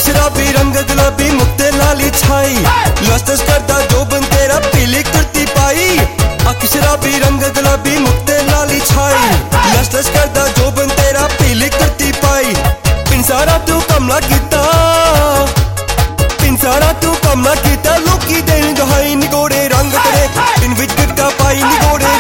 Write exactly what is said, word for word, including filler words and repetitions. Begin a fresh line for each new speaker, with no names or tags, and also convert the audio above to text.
शराबी रंग गुलाबी मुक्ते लाली छाई लस लस करदा जोबन तेरा पीली कुर्ती पाई अख शराबी रंग गुलाबी मुक्ते लाली छाई लस लस करदा जोबन तेरा पीली कुर्ती पाई पिंसारा तू कमला कीता पिंसारा तू कमला कीता लोकी देन दहाई निगोड़े रंग तेरे